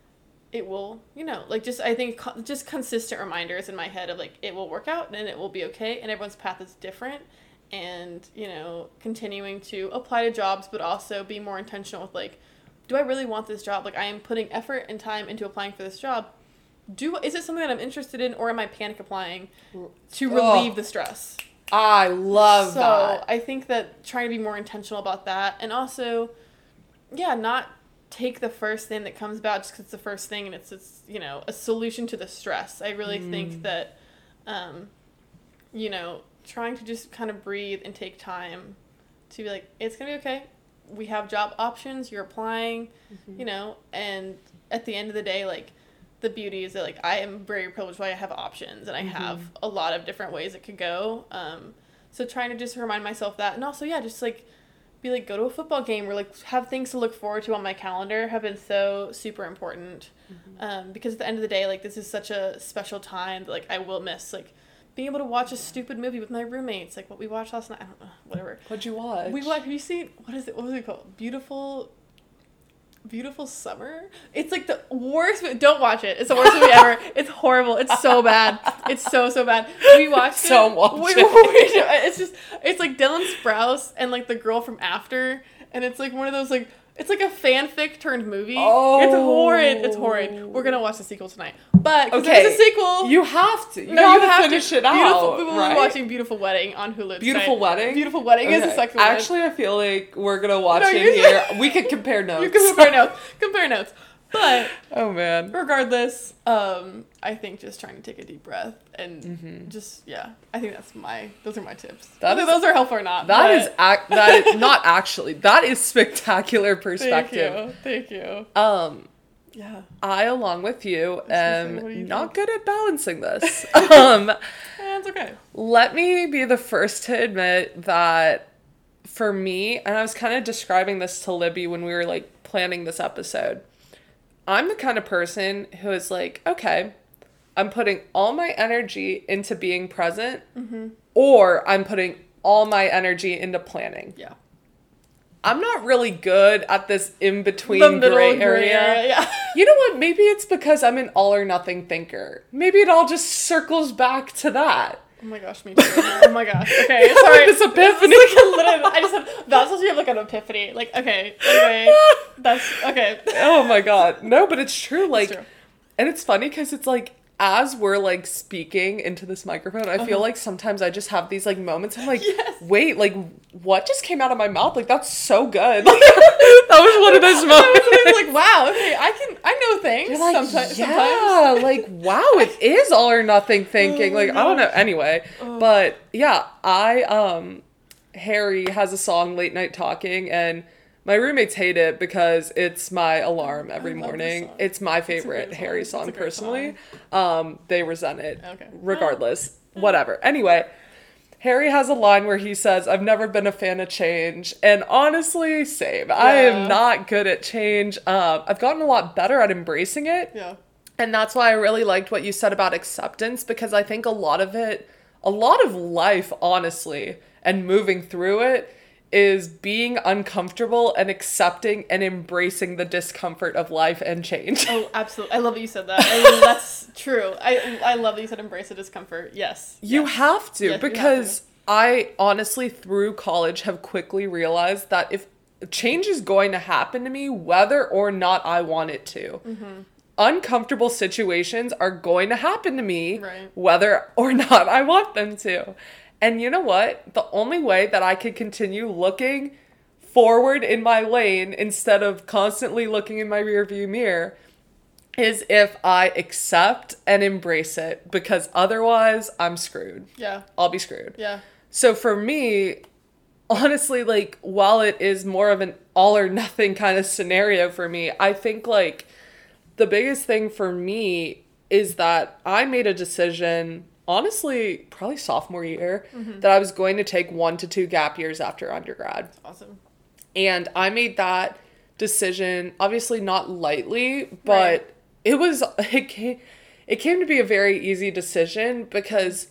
It will, you know, like just, I think co- just consistent reminders in my head of like, it will work out and it will be okay. And everyone's path is different. And, you know, continuing to apply to jobs, but also be more intentional with like, do I really want this job? Like I am putting effort and time into applying for this job. Do, is it something that I'm interested in or am I panic applying to relieve oh, the stress? I love so that. So I think that trying to be more intentional about that and also, yeah, not take the first thing that comes about just because it's the first thing and it's, it's, you know, a solution to the stress. I really mm. think that, um, you know, trying to just kind of breathe and take time to be like, it's going to be okay. We have job options. You're applying, mm-hmm. you know, and at the end of the day, like, the beauty is that, like, I am very privileged why I have options and I mm-hmm. have a lot of different ways it could go. Um, so trying to just remind myself that. And also, yeah, just, like, be like, go to a football game or like have things to look forward to on my calendar have been so super important. Mm-hmm. Um, because at the end of the day, like this is such a special time that like I will miss like being able to watch a stupid movie with my roommates, like what we watched last night. I don't know, whatever. What'd you watch? We watched, have you seen, what is it, what was it called? Beautiful, Beautiful Summer? It's like the worst movie. Don't watch it. It's the worst movie ever. It's horrible. It's so bad. It's so, so bad. We watched Don't it. watch we, it. We, it's just, it's like Dylan Sprouse and like the girl from After. And it's like one of those like, it's like a fanfic turned movie. Oh. It's horrid. It's horrid. We're going to watch the sequel tonight. But, because okay. there's a sequel. You have to. You no, have you to have finish to. it out. Beautiful, we will right? be watching Beautiful Wedding on Hulu Beautiful tonight. Wedding? Beautiful Wedding okay. is the second one. Actually, I feel like we're going to watch no, it here. We could compare notes. You can compare notes. Compare notes. But oh man. Regardless, um, I think just trying to take a deep breath and mm-hmm. just yeah, I think that's my those are my tips. Whether is, those are helpful or not. That but... is ac- that is not actually that is spectacular perspective. Thank you. Thank you. Um yeah. I along with you am say, you not think? good at balancing this. um That's okay. Let me be the first to admit that for me, and I was kind of describing this to Libby when we were like planning this episode. I'm the kind of person who is like, okay, I'm putting all my energy into being present mm-hmm. or I'm putting all my energy into planning. Yeah. I'm not really good at this in-between gray, gray area. area yeah. You know what? Maybe it's because I'm an all or nothing thinker. Maybe it all just circles back to that. Oh my gosh, me too. Oh my gosh. Okay, sorry. This epiphany. It's like a little, I just had, that's supposed to be like an epiphany. Like, okay, okay. That's, okay. Oh my god. No, but it's true. Like, it's true. And it's funny because it's like, as we're like speaking into this microphone, I uh-huh. feel like sometimes I just have these like moments. I'm like, yes. wait, like what just came out of my mouth? Like, that's so good. Like, that was one of those moments. I was like, wow, okay, I can, I know things. You're like, sometimes, yeah, sometimes. like, wow, it is all or nothing thinking. Oh, like, no. I don't know. Anyway, Oh. but yeah, I, um, Harry has a song, Late Night Talking, and my roommates hate it because it's my alarm every I love this morning. song. It's my It's a favorite great Harry song. song, It's a great personally. Um, they resent it. Okay. Regardless. Whatever. Anyway, Harry has a line where he says, I've never been a fan of change. And honestly, same. I am Yeah. not good at change. Um, I've gotten a lot better at embracing it. Yeah. And that's why I really liked what you said about acceptance, because I think a lot of it, a lot of life, honestly, and moving through it is being uncomfortable and accepting and embracing the discomfort of life and change. Oh, absolutely. I love that you said that. I mean, that's true. I I love that you said embrace the discomfort. Yes. You yes. have to, Yes, you have because to. I honestly, through college, have quickly realized that if change is going to happen to me, whether or not I want it to, Mm-hmm. uncomfortable situations are going to happen to me, Right. whether or not I want them to. And you know what? The only way that I could continue looking forward in my lane instead of constantly looking in my rearview mirror is if I accept and embrace it, because otherwise I'm screwed. Yeah. I'll be screwed. Yeah. So for me, honestly, like, while it is more of an all or nothing kind of scenario for me, I think, like, the biggest thing for me is that I made a decision, honestly, probably sophomore year, Mm-hmm. that I was going to take one to two gap years after undergrad. Awesome. And I made that decision, obviously not lightly, but Right. it was, it came, it came to be a very easy decision because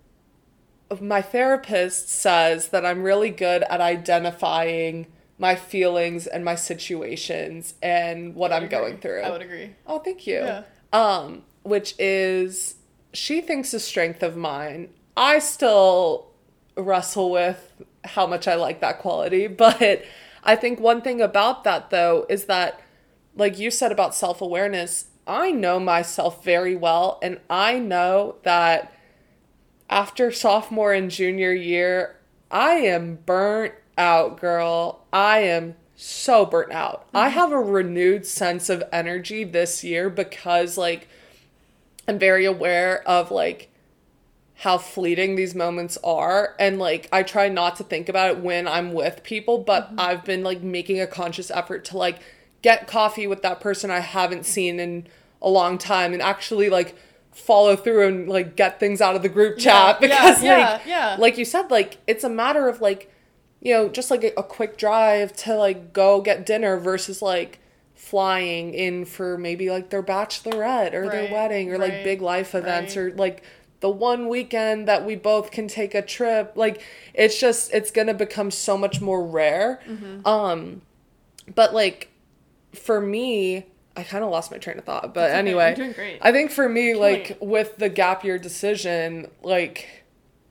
my therapist says that I'm really good at identifying my feelings and my situations and what I I'm would agree. going through. I would agree. Oh, thank you. Yeah. Um, which is, she thinks a strength of mine. I still wrestle with how much I like that quality, but I think one thing about that, though, is that, like you said about self-awareness, I know myself very well, and I know that after sophomore and junior year, I am burnt out, girl. I am so burnt out. Mm-hmm. I have a renewed sense of energy this year because, like, I'm very aware of, like, how fleeting these moments are. And, like, I try not to think about it when I'm with people, but mm-hmm. I've been, like, making a conscious effort to, like, get coffee with that person I haven't seen in a long time and actually, like, follow through and, like, get things out of the group chat. Yeah, because, yeah, like, yeah. like you said, like, it's a matter of, like, you know, just, like, a, a quick drive to, like, go get dinner versus, like, flying in for maybe, like, their bachelorette or Right, their wedding or, like, right, big life events right. or, like, the one weekend that we both can take a trip. Like, it's just, it's gonna become so much more rare. Mm-hmm. Um, but, like, for me, I kind of lost my train of thought, but That's okay. anyway, You're doing great. I think for me, Killing like, it. with the gap year decision, like,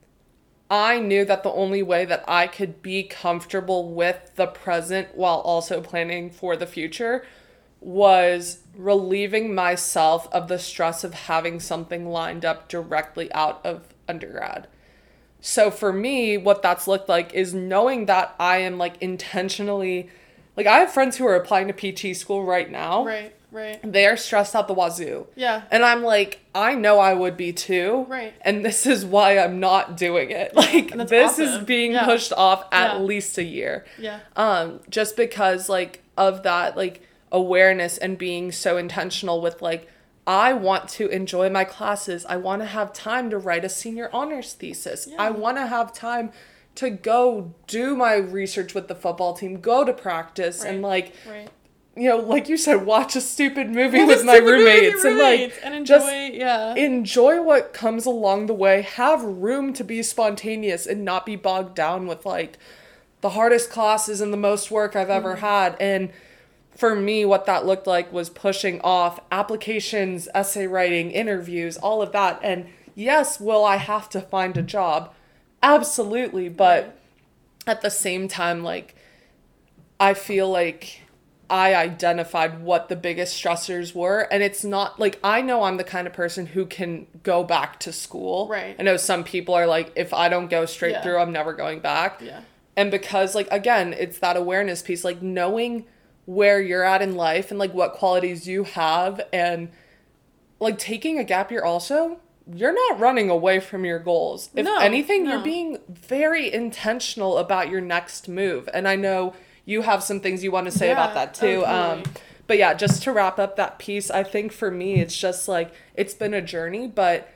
I knew that the only way that I could be comfortable with the present while also planning for the future was relieving myself of the stress of having something lined up directly out of undergrad. So for me, what that's looked like is knowing that I am, like, intentionally, like, I have friends who are applying to P T school right now. Right, right. They are stressed out the wazoo. Yeah. And I'm like, I know I would be too. Right. And this is why I'm not doing it. Like, And that's this is awesome. being Yeah. pushed off at Yeah. least a year. Yeah. Um, just because, like, of that, like, awareness and being so intentional with, like, I want to enjoy my classes. I want to have time to write a senior honors thesis. Yeah. I want to have time to go do my research with the football team, go to practice, Right. and, like, Right. you know, like you said, watch a stupid movie Well, with just my do the movie roommates, with and, your like, roommates and enjoy, just yeah. enjoy what comes along the way. Have room to be spontaneous and not be bogged down with, like, the hardest classes and the most work I've ever Mm-hmm. had. And for me, what that looked like was pushing off applications, essay writing, interviews, all of that. And yes, will I have to find a job? Absolutely. But Right. at the same time, like, I feel like I identified what the biggest stressors were. And it's not, like, I know I'm the kind of person who can go back to school. Right. I know some people are like, if I don't go straight Yeah. through, I'm never going back. Yeah. And because, like, again, it's that awareness piece, like, knowing where you're at in life and like what qualities you have, and like taking a gap year also, you're not running away from your goals. If no, anything, no. you're being very intentional about your next move. And I know you have some things you want to say yeah, about that too. Oh, totally. Um, but yeah, just to wrap up that piece, I think for me, it's just like, it's been a journey, but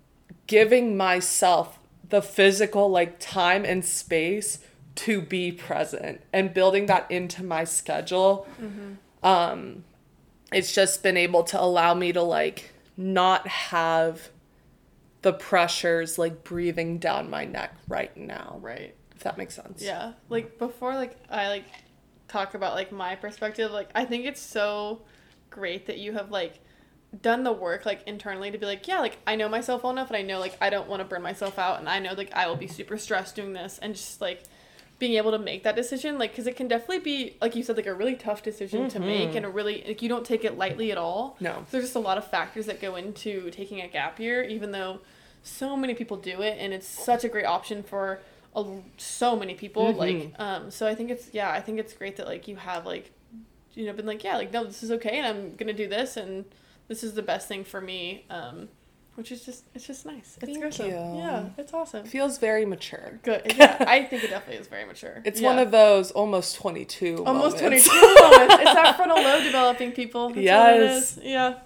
giving myself the physical like time and space to be present and building that into my schedule. Mm-hmm. Um, it's just been able to allow me to like not have the pressures like breathing down my neck right now. Right. If that makes sense. Yeah. Like before, like I like talk about like my perspective, like I think it's so great that you have like done the work like internally to be like, yeah, like I know myself well enough and I know like I don't want to burn myself out, and I know like I will be super stressed doing this, and just like being able to make that decision, like, because it can definitely be, like you said, like a really tough decision mm-hmm. to make, and a really, like, you don't take it lightly at all. No. So there's just a lot of factors that go into taking a gap year, even though so many people do it, and it's such a great option for a, so many people. Mm-hmm. Like, um, so I think it's, yeah, I think it's great that, like, you have, like, you know, been like, yeah, like, no, this is okay, and I'm gonna do this, and this is the best thing for me. Um, Which is just, it's just nice. It's Thank awesome. you. Yeah, it's awesome. Feels very mature. Good. Yeah, I think it definitely is very mature. It's yeah. one of those almost twenty-two Almost moments. twenty-two moments. It's that frontal lobe developing, people. That's yes. what it is. Yeah.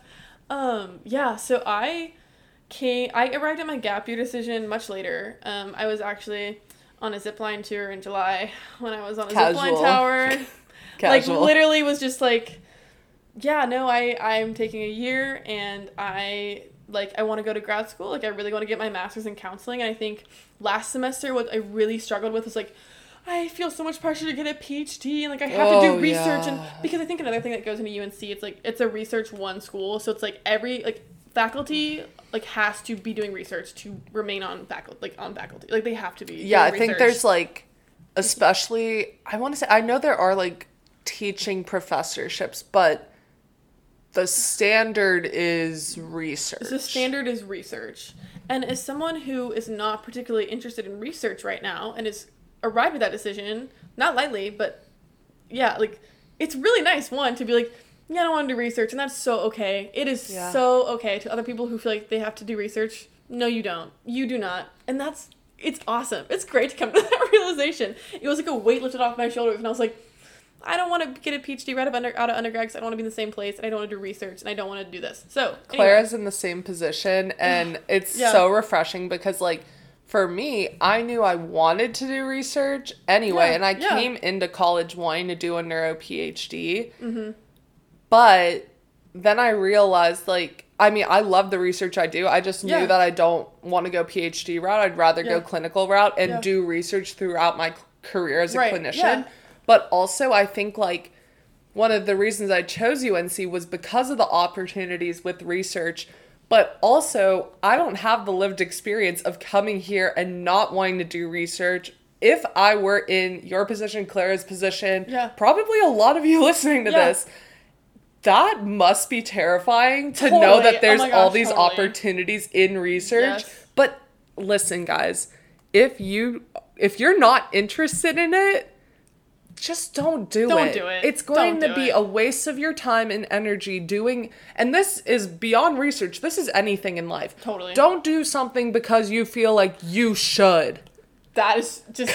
Um, yeah, so I came, I arrived at my gap year decision much later. Um, I was actually on a zipline tour in July when I was on a Casual. zipline tower. Casual. Like, literally was just like, yeah, no, I, I'm taking a year, and I... like, I want to go to grad school. Like, I really want to get my master's in counseling. And I think last semester, what I really struggled with was, like, I feel so much pressure to get a P H D. And, like, I have oh, to do research. Yeah. And because I think another thing that goes into U N C, it's, like, it's a research one school. So it's, like, every, like, faculty, like, has to be doing research to remain on faculty, like, on faculty. Like, they have to be. Yeah, I research. think there's, like, especially, I want to say, I know there are, like, teaching professorships, but the standard is research. The standard is research. And as someone who is not particularly interested in research right now and has arrived at that decision, not lightly, but yeah, like, it's really nice, one, to be like, yeah, I don't want to do research, and that's so okay. It is yeah. so okay to other people who feel like they have to do research. No, you don't. You do not. And that's, it's awesome. It's great to come to that realization. It was like a weight lifted off my shoulders, and I was like, I don't want to get a P H D right up under, out of undergrad because I don't want to be in the same place, and I don't want to do research, and I don't want to do this. So, Clara's anyway. in the same position, and it's yeah. so refreshing because, like, for me, I knew I wanted to do research anyway, yeah. and I yeah. came into college wanting to do a neuro P H D, mm-hmm. but then I realized, like, I mean, I love the research I do. I just knew yeah. that I don't want to go P H D route. I'd rather yeah. go clinical route and yeah. do research throughout my career as a right. clinician. Yeah. But also, I think, like, one of the reasons I chose U N C was because of the opportunities with research, but also I don't have the lived experience of coming here and not wanting to do research. If I were in your position, Clara's position, yeah. probably a lot of you listening to yeah. this, that must be terrifying to totally. know that there's oh gosh, all these totally. opportunities in research. Yes. But listen, guys, if you if you're not interested in it, just don't do don't it. do it. It's going don't to be it. a waste of your time and energy doing, and this is beyond research. This is anything in life. Totally. Don't do something because you feel like you should. That is just,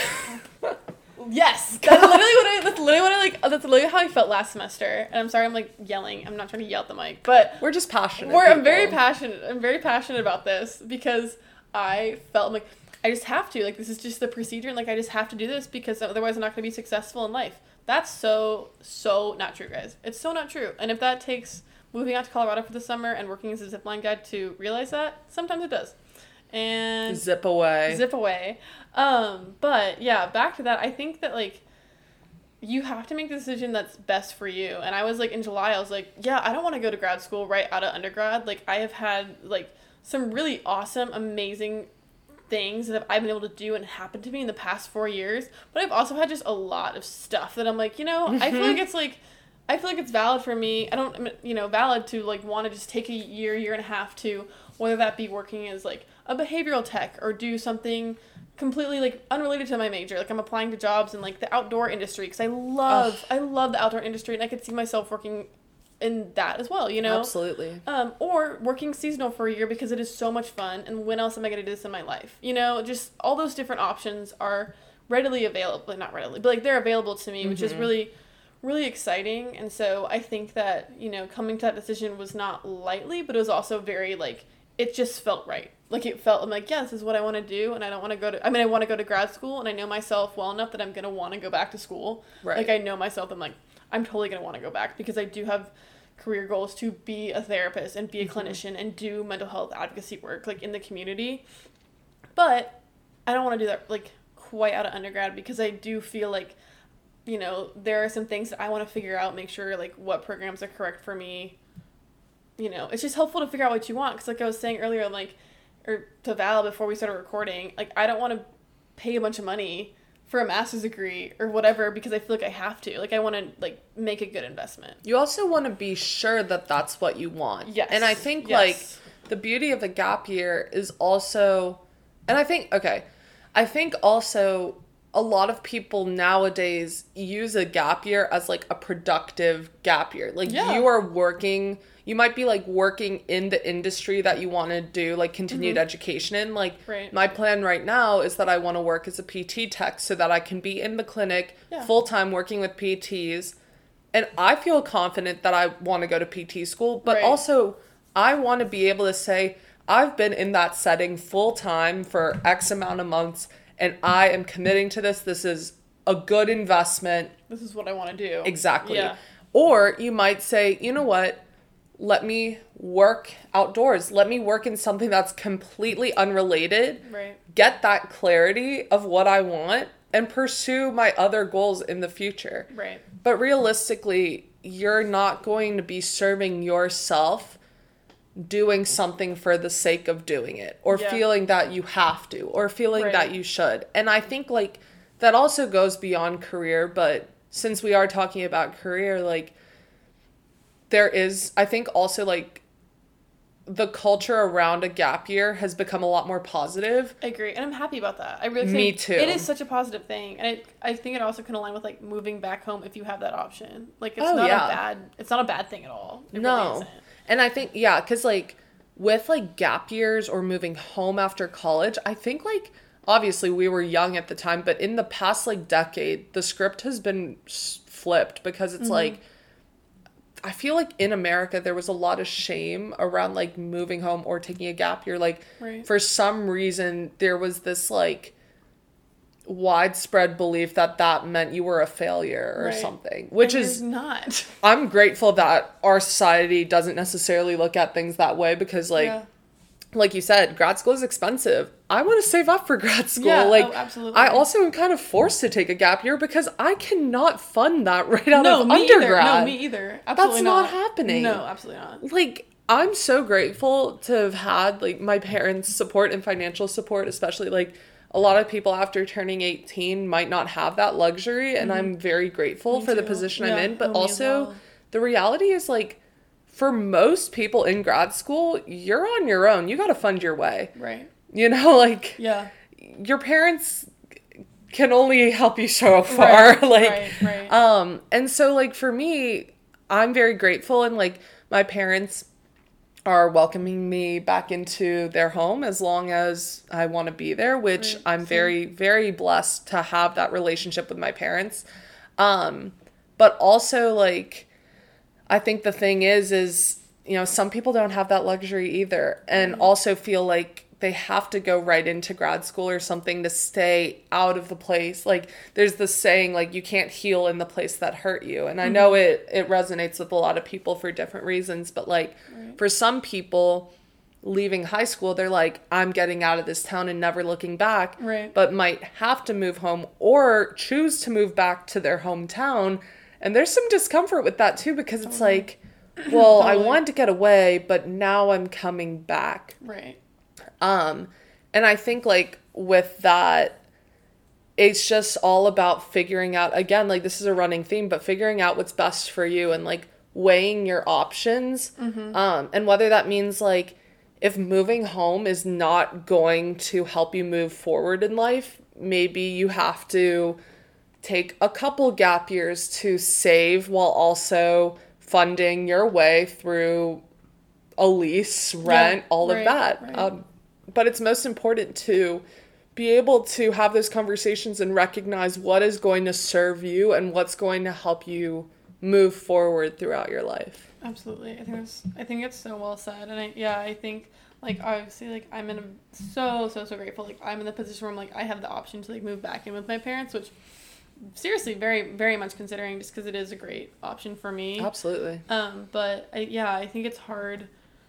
yes. That's literally what I, that's literally what I like, that's literally how I felt last semester. And I'm sorry I'm like yelling. I'm not trying to yell at the mic, but. We're just passionate. We're, people. I'm very passionate. I'm very passionate about this because I felt like, I just have to, like, this is just the procedure, and, like, I just have to do this because otherwise I'm not going to be successful in life. That's so, so not true, guys. It's so not true. And if that takes moving out to Colorado for the summer and working as a zipline guide to realize that, sometimes it does. And zip away. Zip away. Um, but, yeah, back to that, I think that, like, you have to make the decision that's best for you. And I was, like, in July, I was like, yeah, I don't want to go to grad school right out of undergrad. Like, I have had, like, some really awesome, amazing things that I've been able to do and happen to me in the past four years, but I've also had just a lot of stuff that I'm like, you know, mm-hmm. I feel like it's like, I feel like it's valid for me. I don't, you know, valid to like want to just take a year, year and a half to, whether that be working as like a behavioral tech or do something completely like unrelated to my major. Like I'm applying to jobs in like the outdoor industry because I love Ugh. I love the outdoor industry, and I could see myself working in that as well, you know? Absolutely. Um, or working seasonal for a year because it is so much fun, and when else am I going to do this in my life? You know, just all those different options are readily available, not readily, but like they're available to me, mm-hmm. which is really, really exciting. And so I think that, you know, coming to that decision was not lightly, but it was also very like, it just felt right. Like it felt, I'm like, yeah, this is what I want to do, and I don't want to go to, I mean, I want to go to grad school, and I know myself well enough that I'm going to want to go back to school. Right. Like I know myself, I'm like, I'm totally going to want to go back because I do have career goals to be a therapist and be a mm-hmm. clinician and do mental health advocacy work like in the community. But I don't want to do that like quite out of undergrad because I do feel like, you know, there are some things that I want to figure out, make sure like what programs are correct for me. You know, it's just helpful to figure out what you want because like I was saying earlier, like, or to Val before we started recording, like I don't want to pay a bunch of money for a master's degree or whatever because I feel like I have to. Like I want to like make a good investment. You also want to be sure that that's what you want. Yes. And I think yes. like the beauty of the gap year is also, and I think, okay, I think also a lot of people nowadays use a gap year as like a productive gap year. Like yeah. you are working, you might be like working in the industry that you want to do like continued mm-hmm. education in. Like right. my plan right now is that I want to work as a P T tech so that I can be in the clinic yeah. full time working with P Ts. And I feel confident that I want to go to P T school, but right. also I want to be able to say I've been in that setting full time for X amount of months and I am committing to this. This is a good investment. This is what I want to do. Exactly. Yeah. Or you might say, you know what? Let me work outdoors. Let me work in something that's completely unrelated. Right. Get that clarity of what I want and pursue my other goals in the future. Right. But realistically, you're not going to be serving yourself doing something for the sake of doing it or yeah. feeling that you have to or feeling right. that you should. And I think like that also goes beyond career, but since we are talking about career, like there is, I think also like the culture around a gap year has become a lot more positive. I agree. And I'm happy about that. I really think Me too. It is such a positive thing. And it, I think it also can align with like moving back home if you have that option. Like it's oh, not yeah. a bad, it's not a bad thing at all. It no. really isn't. And I think, yeah, because like with like gap years or moving home after college, I think like obviously we were young at the time, but in the past like decade, the script has been flipped because it's mm-hmm. like, I feel like in America, there was a lot of shame around like moving home or taking a gap year. Like right. for some reason, there was this like widespread belief that that meant you were a failure or right. something, which and is not. I'm grateful that our society doesn't necessarily look at things that way because like, yeah. like you said, grad school is expensive. I want to save up for grad school. Yeah, like, oh, absolutely. I also am kind of forced to take a gap year because I cannot fund that right out no, of me undergrad. Either. No, me either. Absolutely That's not. not happening. No, absolutely not. Like, I'm so grateful to have had, like, my parents' support and financial support, especially, like, a lot of people after turning eighteen might not have that luxury, and mm-hmm. I'm very grateful me for too. the position yeah, I'm in. But oh, also, well. the reality is, like, for most people in grad school, you're on your own. You got to fund your way. Right. You know, like, yeah. your parents can only help you so far. Right, like, right, right. um, and so, like, for me, I'm very grateful, and, like, my parents are welcoming me back into their home as long as I want to be there, which right. I'm Same. very, very blessed to have that relationship with my parents. Um, but also, like, I think the thing is, is, you know, some people don't have that luxury either and mm-hmm. also feel like they have to go right into grad school or something to stay out of the place. Like, there's this saying, like, you can't heal in the place that hurt you. And I mm-hmm. know it, it resonates with a lot of people for different reasons, but, like, right. for some people leaving high school, they're like, I'm getting out of this town and never looking back, right. but might have to move home or choose to move back to their hometown. And there's some discomfort with that too, because it's totally. like, well, totally. I wanted to get away, but now I'm coming back. Right. Um, and I think like with that, it's just all about figuring out, again, like this is a running theme, but figuring out what's best for you and like weighing your options. Mm-hmm. Um, and whether that means like, if moving home is not going to help you move forward in life, maybe you have to take a couple gap years to save while also funding your way through a lease, rent, yeah, all right, of that. Right. Um, but it's most important to be able to have those conversations and recognize what is going to serve you and what's going to help you move forward throughout your life. Absolutely. I think it's, I think it's so well said. And I, yeah, I think like, obviously, like I'm in a, so, so, so grateful. Like I'm in the position where I'm like, I have the option to like move back in with my parents, which seriously, very, very much considering just because it is a great option for me. Absolutely. Um, but I, yeah, I think it's hard.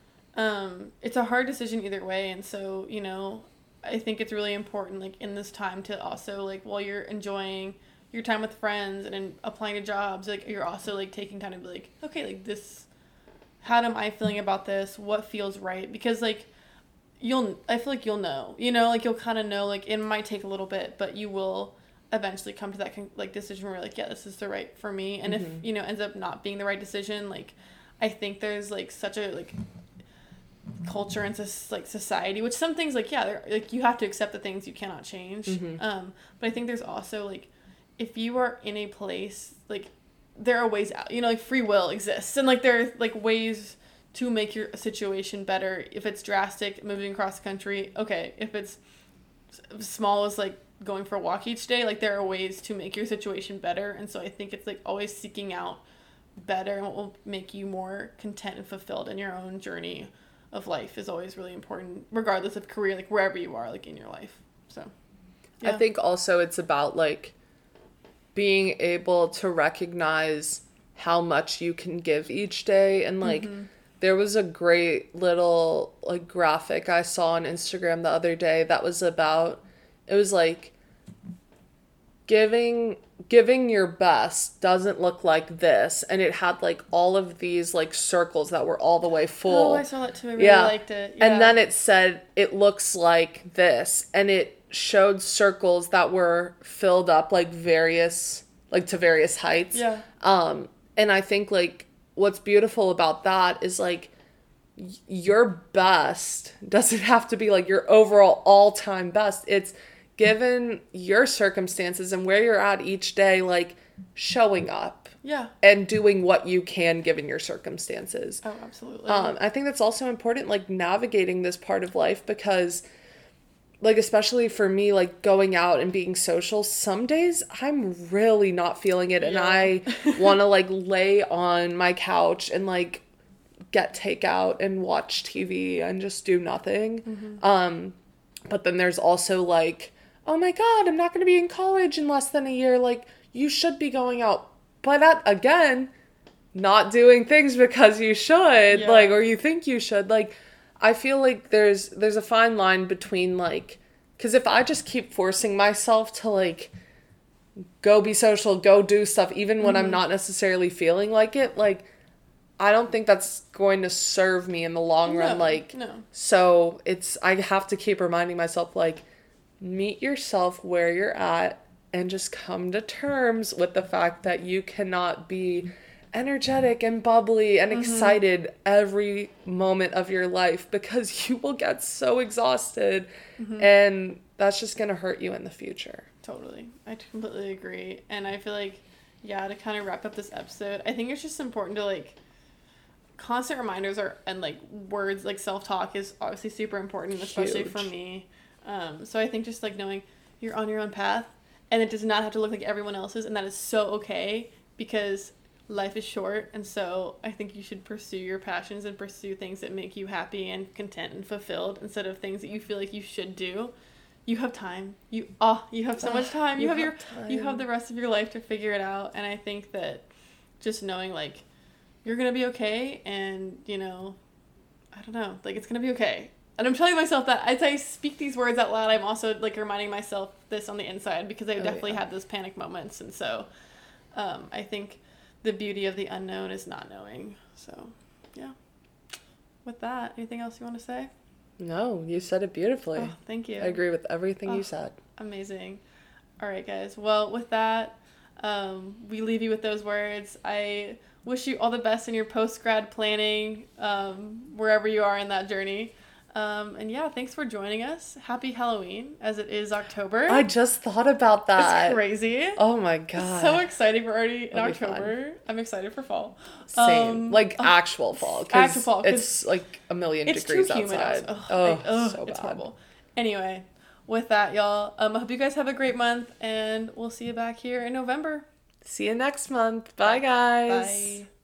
Um, it's a hard decision either way. And so, you know, I think it's really important, like, in this time to also, like, while you're enjoying your time with friends and in applying to jobs, like, you're also, like, taking time to be like, okay, like, this, how am I feeling about this? What feels right? Because, like, you'll, I feel like you'll know, you know, like, you'll kind of know, like, it might take a little bit, but you will eventually come to that, like, decision where you're like, yeah, this is the right for me. And mm-hmm. if, you know, ends up not being the right decision, like, I think there's, like, such a, like, culture and like society, which some things like yeah like you have to accept the things you cannot change, mm-hmm. um but I think there's also like if you are in a place, like there are ways out, you know, like free will exists and like there are like ways to make your situation better. If it's drastic, moving across the country, okay. If it's small as like going for a walk each day, like there are ways to make your situation better. And so I think it's like always seeking out better and what will make you more content and fulfilled in your own journey of life is always really important, regardless of career, like wherever you are, like in your life. So yeah. I think also it's about like being able to recognize how much you can give each day. And like mm-hmm. there was a great little like graphic I saw on Instagram the other day that was about, it was like giving giving your best doesn't look like this, and it had like all of these like circles that were all the way full. Oh, I saw that too. I really yeah. liked it. Yeah. And then it said it looks like this, and it showed circles that were filled up like various like to various heights. Yeah. Um and I think like what's beautiful about that is like y- your best doesn't have to be like your overall all-time best. It's given your circumstances and where you're at each day, like showing up. Yeah. And doing what you can given your circumstances. Oh, absolutely. Um, I think that's also important, like navigating this part of life, because like, especially for me, like going out and being social, some days I'm really not feeling it. And yeah. I want to like lay on my couch and like get takeout and watch T V and just do nothing. Mm-hmm. Um, but then there's also like, oh my God, I'm not going to be in college in less than a year. Like, you should be going out. But that, again, not doing things because you should, yeah. like, or you think you should. Like, I feel like there's there's a fine line between, like, because if I just keep forcing myself to, like, go be social, go do stuff, even when mm-hmm. I'm not necessarily feeling like it, like, I don't think that's going to serve me in the long no, run. Like, no. So it's, I have to keep reminding myself, like, meet yourself where you're at and just come to terms with the fact that you cannot be energetic and bubbly and mm-hmm. excited every moment of your life, because you will get so exhausted mm-hmm. and that's just going to hurt you in the future. Totally. I completely agree. And I feel like, yeah, to kind of wrap up this episode, I think it's just important to like constant reminders are and like words like self-talk is obviously super important, especially Huge. For me. Um, so I think just like knowing you're on your own path and it does not have to look like everyone else's, and that is so okay, because life is short. And so I think you should pursue your passions and pursue things that make you happy and content and fulfilled, instead of things that you feel like you should do. You have time. You oh, you have so much time. You, you have, have your time. You have the rest of your life to figure it out. And I think that just knowing like you're gonna be okay, and you know, I don't know, like it's gonna be okay. And I'm telling myself that as I speak these words out loud, I'm also like reminding myself this on the inside, because I oh, definitely yeah. had those panic moments. And so um, I think the beauty of the unknown is not knowing. So yeah. With that, anything else you want to say? No, you said it beautifully. Oh, thank you. I agree with everything oh, you said. Amazing. All right, guys. Well, with that, um, we leave you with those words. I wish you all the best in your post-grad planning, um, wherever you are in that journey. Um, and yeah, thanks for joining us. Happy Halloween, as it is October. I just thought about that. It's crazy. Oh my god. So exciting. We're already in That'll October. I'm excited for fall. Same. Um, like oh, actual fall. actual fall. It's like a million it's degrees too humid outside. outside. Oh, Ugh, ugh, so it's bad. horrible. Anyway, with that, y'all, um, I hope you guys have a great month, and we'll see you back here in November. See you next month. Bye, guys. Bye.